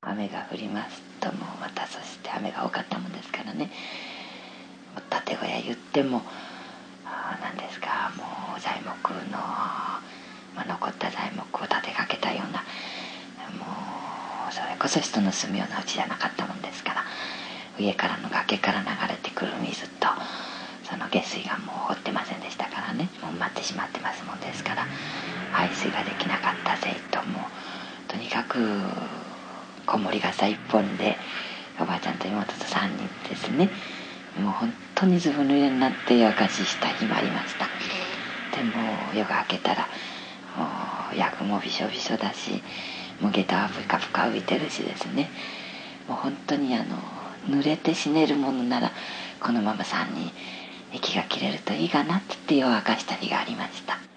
雨が降りますと、もうまたそして雨が多かったもんですからね、建小屋言っても何ですか、もう材木の、残った材木を立てかけたような、もうそれこそ人の住むような家じゃなかったもんですから、上からの崖から流れてくる水とその下水がもう掘ってませんでしたからね、もう埋まってしまってますもんですから、排水ができなかったせいと、もうとにかくこもり傘一本でおばあちゃんと妹と3人ですね、もう本当にずぶ濡れになって夜明かしした日もありました。でも夜が明けたらもうヤグもびしょびしょだし、もう下駄はぷかぷか浮いてるしですね、もう本当に濡れて死ねるものならこのまま3人息が切れるといいかなって夜を明かした日がありました。